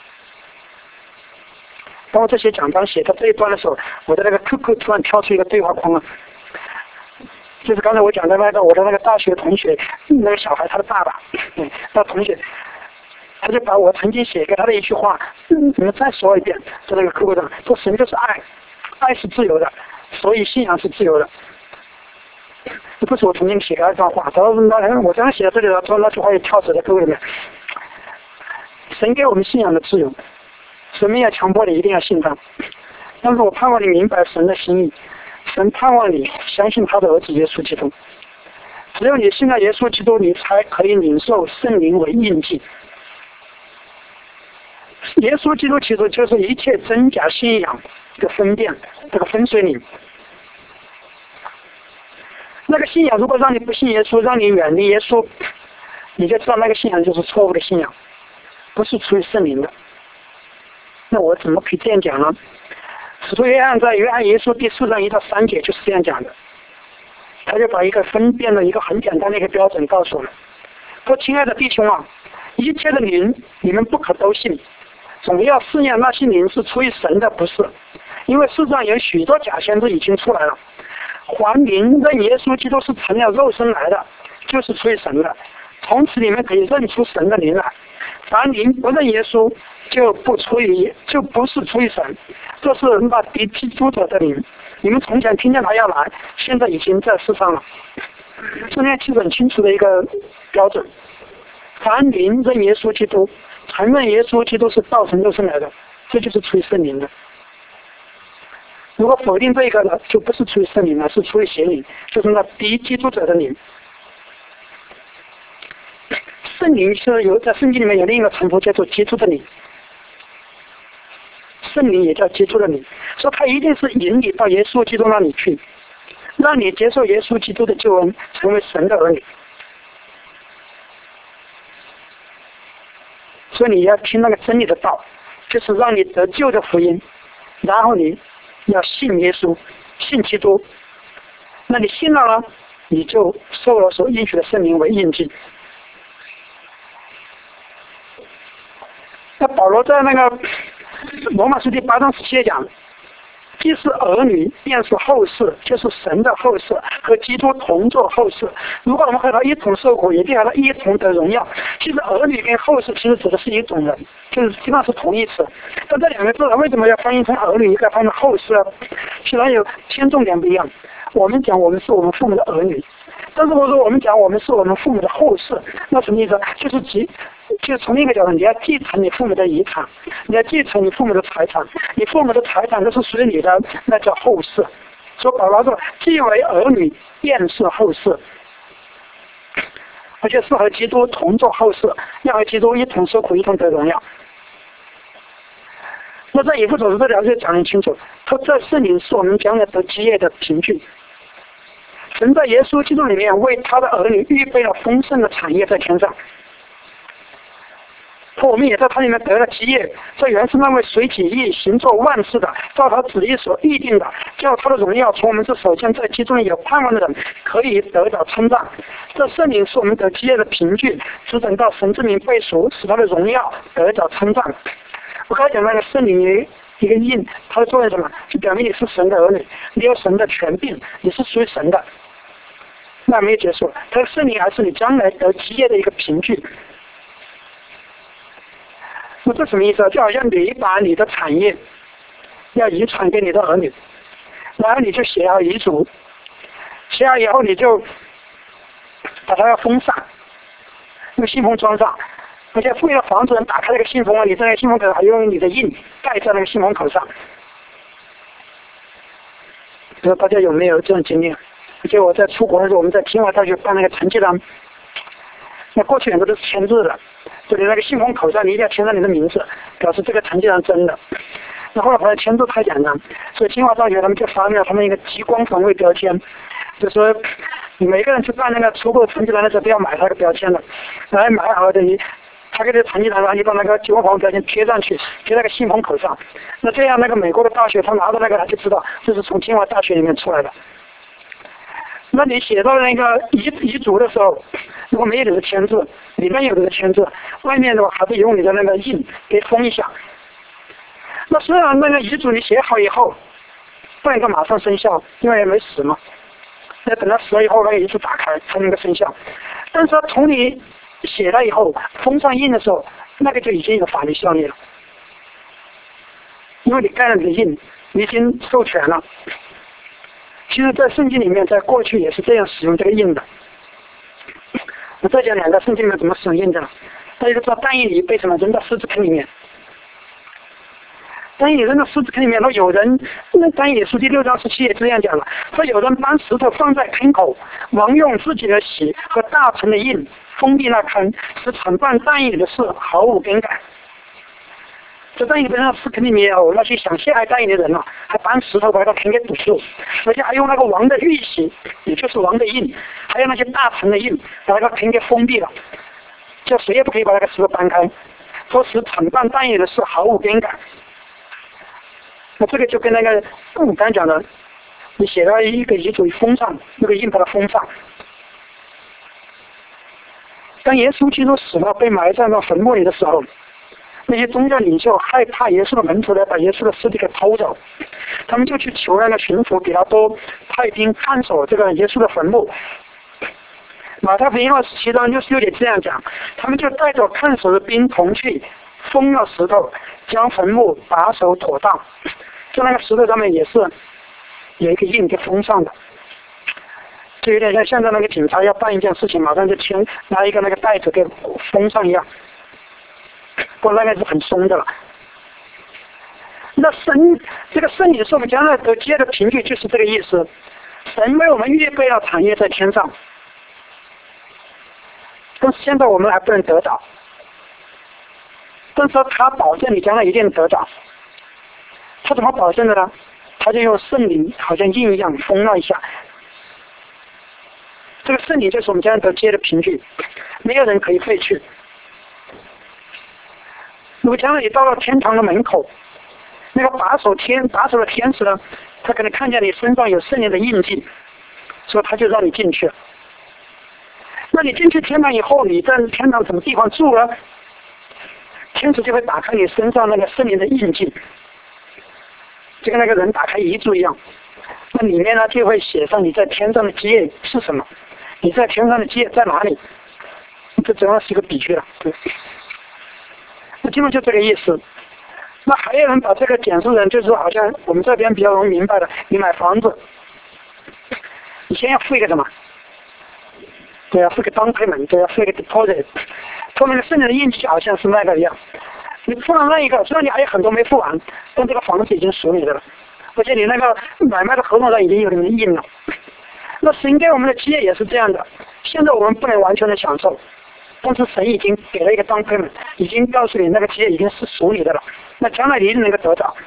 当我这些讲章写到这一段的时候，我的那个 Q Q 突然跳出一个对话框了，就是刚才我讲的那个我的那个大学同学，那个小孩他的爸爸，嗯，那同学，他就把我曾经写给他的一句话，嗯，你们再说一遍，在那个 Q Q 上说，神就是爱，爱是自由的，所以信仰是自由的。这不是我曾经写的一段话，他说那我这样写到这里了，说那句话也跳出在 Q Q 里面。神给我们信仰的自由，神没有强迫你一定要信他，但是我盼望你明白神的心意，神盼望你相信他的儿子耶稣基督。只有你信了耶稣基督，你才可以领受圣灵为印记。耶稣基督其实就是一切真假信仰的分辨，这个分水岭。那个信仰如果让你不信耶稣，让你远离耶稣，你就知道那个信仰就是错误的信仰，不是出于圣灵的。那我怎么可以这样讲呢？使徒约翰在约翰耶稣第四章一到三节就是这样讲的，他就把一个分辨的一个很简单的一个标准告诉我们，说亲爱的弟兄啊，一切的灵你们不可都信，总要试验那些灵是出于神的，不是，因为世上有许多假先知已经出来了。还灵认耶稣基督是成了肉身来的，就是出于神的，从此你们可以认出神的灵来。凡灵不认耶稣，就不出于就不是出于神，这是那敌基督者的灵。你们从前听见他要来，现在已经在世上了。这里其实很清楚的一个标准，凡灵认耶稣基督，承认耶稣基督是道成肉身来的，这就是出于圣灵的。如果否定这个呢，就不是出于圣灵了，是出于邪灵，就是那敌基督者的灵。圣灵是有在圣经里面有另一个称呼叫做基督的灵，圣灵也叫基督的灵，说他一定是引你到耶稣基督那里去，让你接受耶稣基督的救恩，成为神的儿女。所以你要听那个真理的道，就是让你得救的福音，然后你要信耶稣，信基督。那你信了呢，你就受了所应许的圣灵为印记。那保罗在那个罗马书第八章十七节讲， 既是儿女，便是后世，就是神的后世，和基督同作后世。如果我们和他一同受苦，也必和他一同得荣耀。其实儿女跟后世其实指的是一种人，就是基本上是同义词。但这两个字为什么要翻译成儿女，一个翻译成后世？虽然有偏重点不一样。我们讲我们是我们父母的儿女，但是如果说我们讲我们是我们父母的后世，那什么意思？就是继，就从另一个角度，你要继承你父母的遗产，你要继承你父母的财产，你父母的财产都是属于你的，那叫后世。所以保罗说，既为儿女，便是后世，而且是和基督同作后世，要和基督一同受苦，一同得荣耀。那在以弗所书这条就讲得很清楚，他这圣灵是我们将来得基业的凭据。神在耶稣基督里面为他的儿女预备了丰盛的产业在天上，我们也在他里面得了基业。这原是那位随己意行做万事的，照他旨意所预定的，叫他的荣耀从我们这首先在基督里有盼望的人可以得到称赞。这圣灵是我们得基业的凭据，只等到神之名被赎，使他的荣耀得到称赞。我刚才讲那个圣灵一个印，它的作用是什么？就表明你是神的儿女，你有神的权柄，你是属于神的。那没有结束，它的圣灵还是你将来得基业的一个凭据。那这什么意思啊？就好像你把你的产业要遗传给你的儿女，然后你就写好遗嘱，写好以后你就把它要封上，用信封装上，而且为了防止人打开那个信封啊，你在那个信封口还用你的印盖在那个信封口上。不知道大家有没有这种经验？而且我在出国的时候，我们在清华大学办那个成绩单，那过去很多都是签字的，就你那个信封口上你一定要签上你的名字，表示这个成绩单真的。那后来发现签字太简单，所以清华大学他们就发明了他们一个极光防伪标签，就说你每个人去办那个出国成绩单的时候都要买他个标签的，然后买好的你。他给这成绩单，然后你把那个极光防伪标签贴上去，贴在那个信封口上。那这样，那个美国的大学他拿到那个，他就知道这是从清华大学里面出来的。那你写到那个遗遗嘱的时候，如果没有你的签字，里面有你的签字，外面的话还是用你的那个印给封一下。那虽然那个遗嘱你写好以后，不能够马上生效，因为也没死嘛。那等到死了以后，那个遗嘱打开才能够生效。但是从你写了以后，封上印的时候，那个就已经有法律效力了，因为你盖了你的印，你已经授权了。其实，在圣经里面，在过去也是这样使用这个印的。我再讲两个圣经里面怎么使用印的。大家都知道，但以理被什么扔到狮子坑里面？但以理扔到狮子坑里面，说有人，那但以理书第六章十七也这样讲了，说有人把石头放在坑口，王用自己的血和大臣的印封闭那坑，使惩办但以理的事毫无更改。这但以理扔到狮子坑里面有那些想陷害但以理的人啊，还搬石头把那个坑给堵住，而且还用那个王的玉玺，也就是王的印，还有那些大臣的印，把那个坑给封闭了，叫谁也不可以把那个石头搬开，说使惩办但以理的事毫无更改。那这个就跟那个我刚才讲的，你写了一个遗嘱封上，那个印把它封上。当耶稣基督死了，被埋葬到坟墓里的时候，那些宗教领袖害怕耶稣的门徒来把耶稣的尸体给偷走，他们就去求那个巡抚比拉多派兵看守这个耶稣的坟墓。马太福音二十七章六十六节这样讲，他们就带着看守的兵同去，封了石头，将坟墓把守妥当。就那个石头上面也是有一个印给封上的，就有点像现在那个警察要办一件事情，马上就签拿一个那个袋子给封上一样。不过那个是很松的了。那神这个圣灵是我们将来得基业的凭据，就是这个意思。神为我们预备了产业在天上，但是现在我们还不能得到。但是他保证你将来一定得到。他怎么保证的呢？他就用圣灵好像印一样封了一下。这个圣灵就是我们将来得基业的凭据，没有人可以废去。如果将来你到了天堂的门口，那个把守天把守的天使呢，他可能看见你身上有圣灵的印记，所以他就让你进去。那你进去天堂以后，你在天堂什么地方住呢？天使就会打开你身上那个圣灵的印记， 就跟那个人打开遗嘱一样，那里面呢就会写上你在天上的基业是什么，你在天上的基业在哪里，这主要是一个比喻了，对。那基本就这个意思。那还有人把这个简述人，就是好像我们这边比较容易明白的，你买房子，你先要付一个什么？对啊，付个 down payment， 对啊，付一个 deposit。后面的剩下的印记好像是那个一样，你付了那一个，虽然你还有很多没付完，但这个房子已经属你的了，而且你那个买卖的合同上已经有人印了。那神给我们的基业也是这样的，现在我们不能完全的享受，但是神已经给了一个 down payment， 已经告诉你那个基业已经是属你的了，那将来你一定能够得到，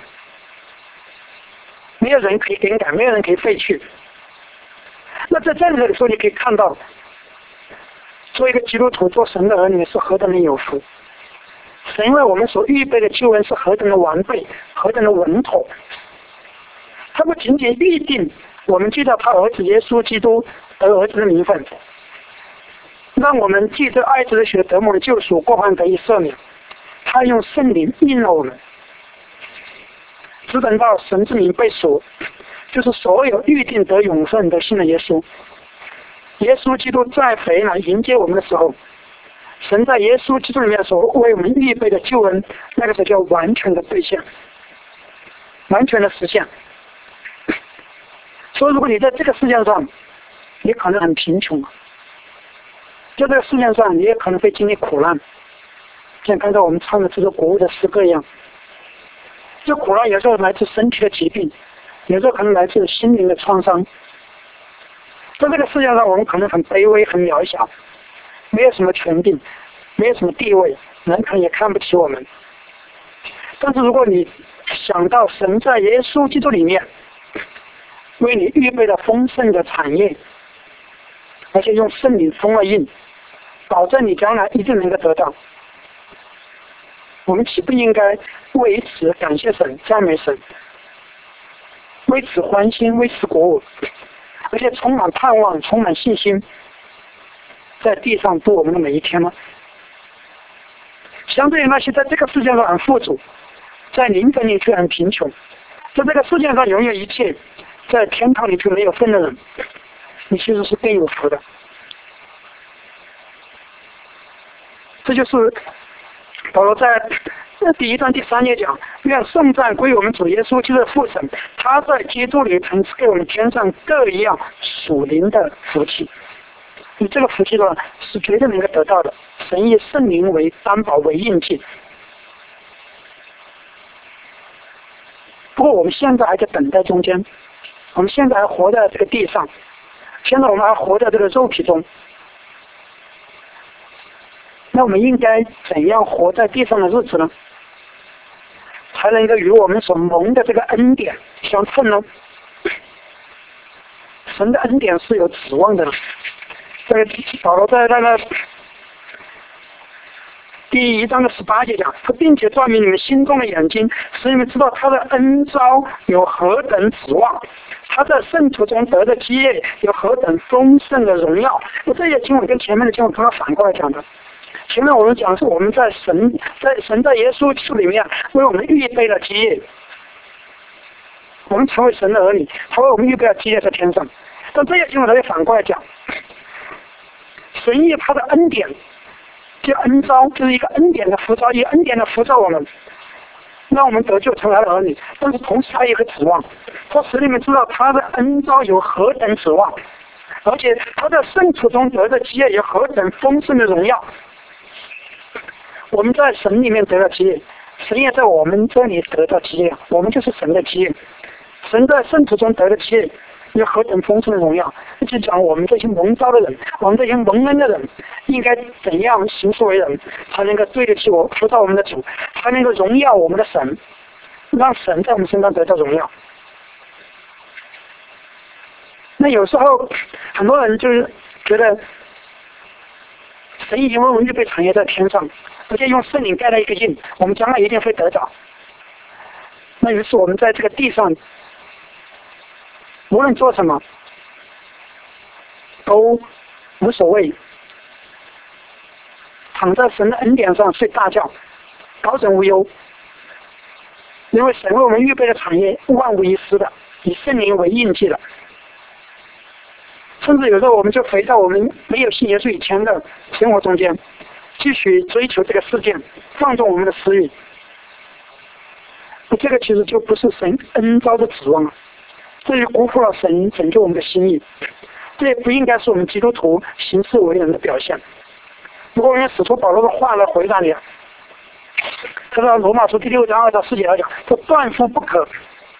没有人可以更改，没有人可以废去。那在这里的时候，你可以看到，做一个基督徒，做神的儿女是何等的有福。神为我们所预备的救恩是何等的完备，何等的稳妥。他不仅仅预定我们记到他儿子耶稣基督得儿子的名分，让我们记着爱子的血得蒙的救赎，过犯得以赦免。他用圣灵印了我们，只等到神之名被赎，就是所有预定得永生的信的耶稣。耶稣基督再回来迎接我们的时候，神在耶稣基督里面所为我们预备的救恩，那个时候叫完全的兑现，完全的实现。所以如果你在这个世界上，你可能很贫穷，在这个世界上你也可能会经历苦难，像刚才我们唱的这个国物的诗歌一样。这苦难有时候来自身体的疾病，有时候可能来自心灵的创伤。在这个世界上，我们可能很卑微、很渺小，没有什么权柄，没有什么地位，人可能也看不起我们。但是如果你想到神在耶稣基督里面为你预备了丰盛的产业，而且用圣灵封了印，保证你将来一定能够得到，我们岂不应该为此感谢神、赞美神，为此欢欣，为此鼓舞，而且充满盼望，充满信心，在地上度我们的每一天吗？相对于那些在这个世界上很富足，在灵魂里却很贫穷，在这个世界上拥有一切，在天堂里却没有份的人，你其实是更有福的。这就是保罗在第一章第三节讲，愿圣赞归我们主耶稣基督的父神，他在基督里曾赐给我们天上各一样属灵的福气。你这个福气呢，是绝对能够得到的，神以圣灵为担保为印记。不过我们现在还在等待中间，我们现在还活在这个地上，现在我们还活在这个肉体中。那我们应该怎样活在地上的日子呢？才能够与我们所蒙的这个恩典相称呢？神的恩典是有指望的。这个保罗在那个第一章的十八节讲，并且照明你们心中的眼睛，使你们知道他的恩召有何等指望，他在圣徒中得的基业有何等丰盛的荣耀。那这些经文跟前面的经文刚刚反过来讲的。前面我们讲是我们在神在神在耶稣基督里面为我们预备了基业，我们成为神的儿女，他为我们预备了基业在天上。但这些经文它就反过来讲，神以他的恩典，这恩召就是一个恩典的福召，以恩典的福召我们，让我们得救成为他的儿女。但是同时还有一个指望，他使你们知道他的恩召有何等指望，而且他在圣徒中得的基业有何等丰盛的荣耀。我们在神里面得到基业，神也在我们这里得到基业，我们就是神的基业。神在圣徒中得的基业有何等丰盛的荣耀，就讲我们这些蒙召的人，我们这些蒙恩的人应该怎样行事为人，才能够对得起我服到我们的主，才能够荣耀我们的神，让神在我们身上得到荣耀。那有时候很多人就是觉得神已经为我们预备产业在天上，而且用圣灵盖了一个印，我们将来一定会得着。那于是我们在这个地上无论做什么都无所谓，躺在神的恩典上睡大觉，高枕无忧。 因为神为我们预备的产业万无一失的，以圣灵为印记的。甚至有时候我们就回到我们没有信耶稣以前的生活中间，继续追求这个世界，放纵我们的私欲。这个其实就不是神恩召的指望了，这就辜负了神拯救我们的心意。这也不应该是我们基督徒行事为人的表现。如果我用使徒保罗的话来回答你，他说罗马书第六章二到四节来讲，说断乎不可。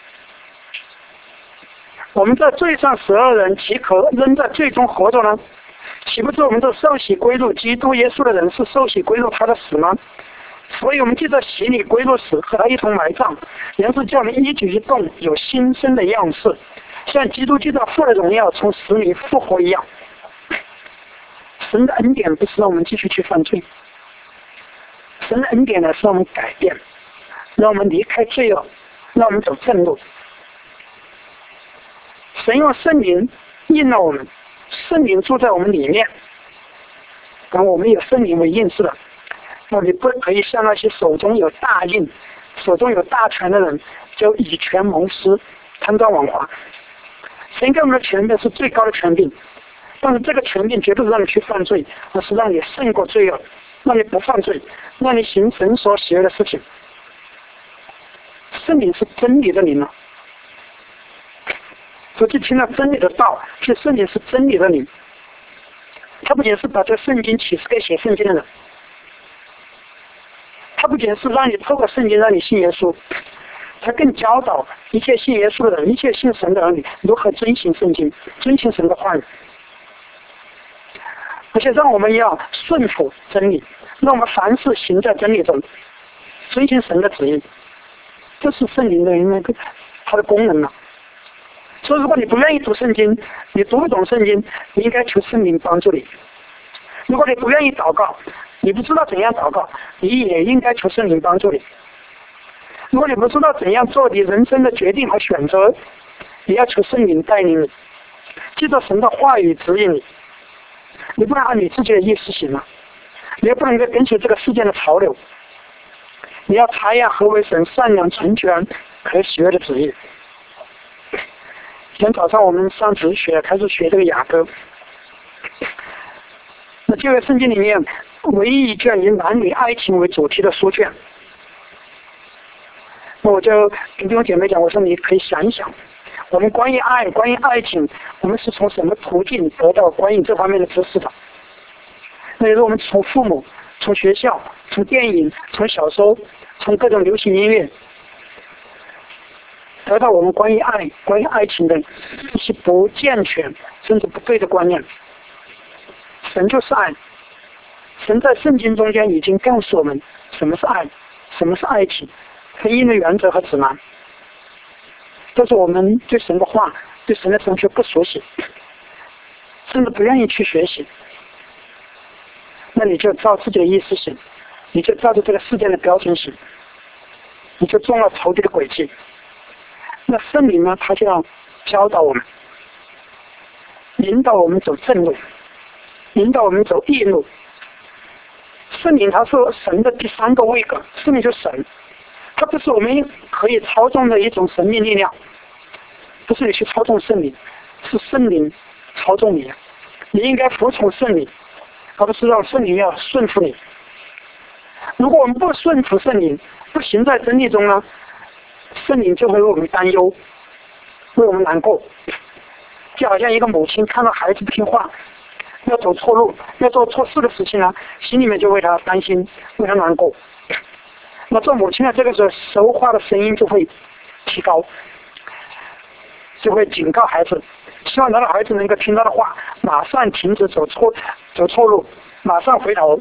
我们在罪上十二人，岂可仍在罪中活着呢？岂不知我们这受洗归入基督耶稣的人，是受洗归入他的死吗？所以我们既在洗里归入死，和他一同埋葬，原是叫我们一举一动有新生的样式，像基督借着父的荣耀从死里复活一样。神的恩典不是让我们继续去犯罪，神的恩典呢是让我们改变，让我们离开罪恶，让我们走正路。神用圣灵印了我们，圣灵住在我们里面，然后我们有圣灵为印是的。那你不可以像那些手中有大印、手中有大权的人，就以权谋私，贪赃枉法。神给我们的权柄是最高的权柄，但是这个权柄绝不是让你去犯罪，而是让你胜过罪恶，让你不犯罪，让你行神所喜悦的事情。圣灵是真理的灵啊，所以听了真理的道，是圣灵是真理的灵。他不仅是把这个圣经启示给写圣经的人，他不仅是让你透过圣经让你信耶稣，他更教导一切信耶稣的人，一切信神的儿女如何遵行圣经，遵行神的话语，而且让我们要顺服真理，让我们凡事行在真理中，遵行神的旨意。这是圣灵的那个它的功能了。所以如果你不愿意读圣经，你读不懂圣经，你应该求圣灵帮助你。如果你不愿意祷告，你不知道怎样祷告，你也应该求圣灵帮助你。如果你不知道怎样做你人生的决定和选择，你要求圣灵带领你，记着神的话语指引你。你不能按你自己的意思行啊，你也不能够跟随这个世界的潮流。你要察验何为神善良、纯全、可喜悦的旨意。今天早上我们上直学开始学这个雅歌，那这个圣经里面唯一一卷以男女爱情为主题的书卷。那我就跟弟兄姐妹讲，我说你可以想一想，我们关于爱、关于爱情，我们是从什么途径得到关于这方面的知识的？那就是我们从父母、从学校、从电影、从小说、从各种流行音乐，得到我们关于爱、关于爱情的一些不健全甚至不对的观念。神就是爱，神在圣经中间已经告诉我们什么是爱，什么是爱情，婚姻的原则和指南。但是我们对神的话、对神的神学不熟悉，甚至不愿意去学习，那你就照自己的意思行，你就照着这个世界的标准行，你就中了仇敌的诡计。那圣灵呢，他就要教导我们，引导我们走正路，引导我们走义路。圣灵他是神的第三个位格，圣灵就是神，它不是我们可以操纵的一种神秘力量，不是你去操纵圣灵，是圣灵操纵你，你应该服从圣灵，而不是让圣灵要顺服你。如果我们不顺服圣灵，不行在真理中呢，圣灵就会为我们担忧，为我们难过。就好像一个母亲看到孩子不听话，要走错路，要做错事的事情呢，心里面就为他担心，为他难过。那做母亲的这个时候说话的声音就会提高，就会警告孩子，希望他的孩子能够听他的话，马上停止走错走错路，马上回头。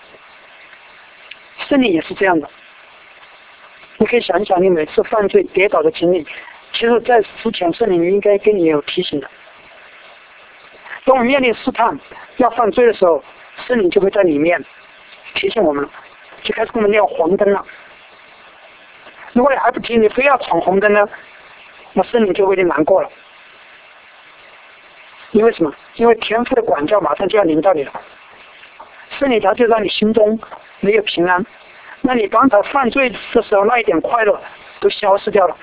圣灵也是这样的，你可以想一想你每次犯罪跌倒的经历，其实在之前圣灵应该跟你有提醒的。当我们面临试探要犯罪的时候，圣灵就会在里面提醒我们，就开始给我们亮黄灯了。如果你还不听，你非要闯红灯呢，那圣灵就为你难过了。因为什么？因为天父的管教马上就要临到你了，圣灵他就让你心中没有平安，那你刚才犯罪的时候那一点快乐都消失掉了。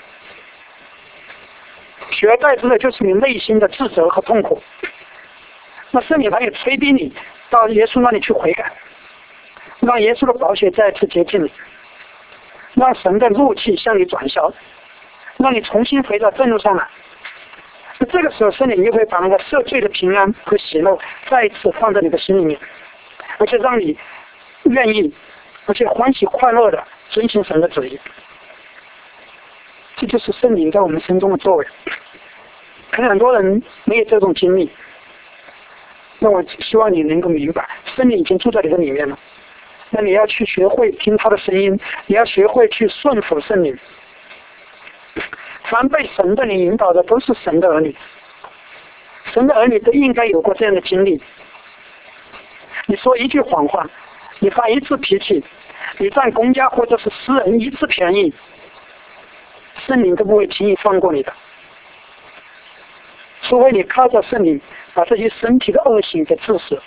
取而代之的就是你内心的自责和痛苦。那圣灵他也催逼你到耶稣那里去悔改，让耶稣的宝血再次接近你，让神的怒气向你转消，让你重新回到正路上来。那这个时候圣灵就会把那个赦罪的平安和喜乐再一次放在你的心里面，而且让你愿意而且欢喜快乐的遵行神的旨意。这就是圣灵在我们心中的作为。可能很多人没有这种经历，那我希望你能够明白，圣灵已经住在你的里面了。那你要去学会听他的声音，你要学会去顺服圣灵。凡被神的灵引导的都是神的儿女，神的儿女都应该有过这样的经历。你说一句谎话，你发一次脾气，你占公家或者是私人一次便宜，圣灵都不会轻易放过你的，除非你靠着圣灵把这些身体的恶行给治死。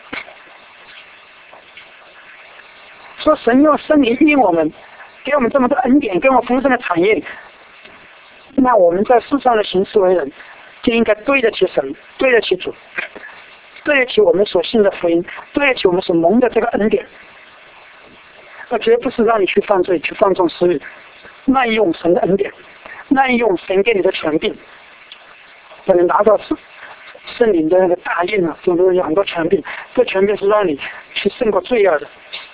说神用圣灵应我们，给我们这么多恩典，给我们丰盛的产业，那我们在世上的行事为人就应该对得起神，对得起主，对得起我们所信的福音，对得起我们所蒙的这个恩典，而绝不是让你去犯罪，去放纵私欲，滥用神的恩典，滥用神给你的权柄，不能达到圣圣灵的那个大印啊，就有很多权柄，这权柄是让你去胜过罪恶的。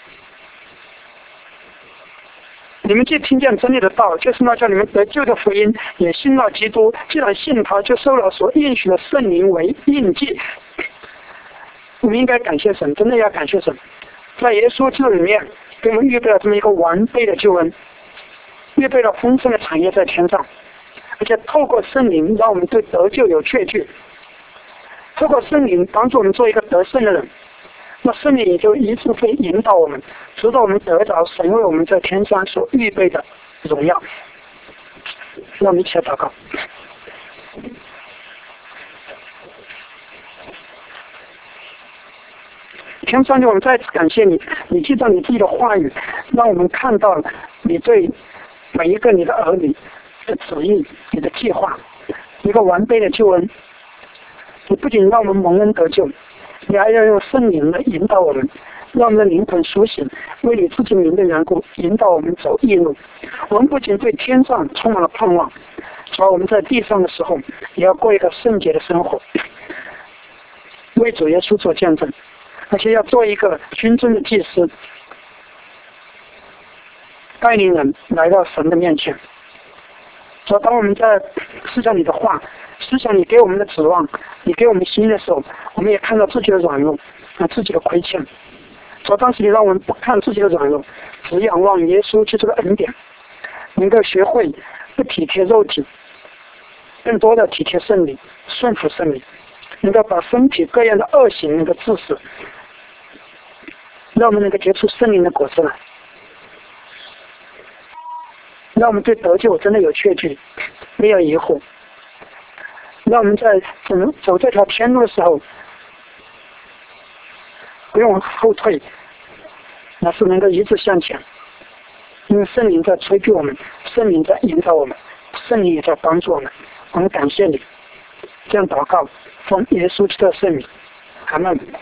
你们既听见真理的道，就是那叫你们得救的福音，也信了基督。既然信他，就受了所应许的圣灵为印记。我们应该感谢神，真的要感谢神，在耶稣基督里面给我们预备了这么一个完备的救恩，预备了丰盛的产业在天上，而且透过圣灵让我们对得救有确据，透过圣灵帮助我们做一个得胜的人。那圣灵也就一直会引导我们，直到我们得着神为我们在天上所预备的荣耀。让我们一起来祷告。天上帝，我们再次感谢你，你记到你自己的话语，让我们看到你对每一个你的儿女的旨意，你的计划，一个完备的救恩。你不仅让我们蒙恩得救，你还要用圣灵来引导我们，让我们的灵魂苏醒，为你自己名的缘故，引导我们走义路。我们不仅对天上充满了盼望，主要我们在地上的时候，也要过一个圣洁的生活，为主耶稣做见证，而且要做一个君尊的祭司，带领人来到神的面前。所以当我们在思想你的话，思想你给我们的指望，你给我们心的时候，我们也看到自己的软弱啊，自己的亏欠。所以当时你让我们不看自己的软弱，只仰望耶稣基督的恩典，能够学会不体贴肉体，更多的体贴圣灵，顺服圣灵，能够把身体各样的恶行能够治死，让我们能够结出圣灵的果子来，让我们对得救真的有确据，没有疑惑。让我们在走走这条天路的时候，不用后退，而是能够一直向前。因为圣灵在催逼我们，圣灵在引导我们，圣灵也在帮助我们。我们感谢你，这样祷告，奉耶稣基督的圣名，阿们。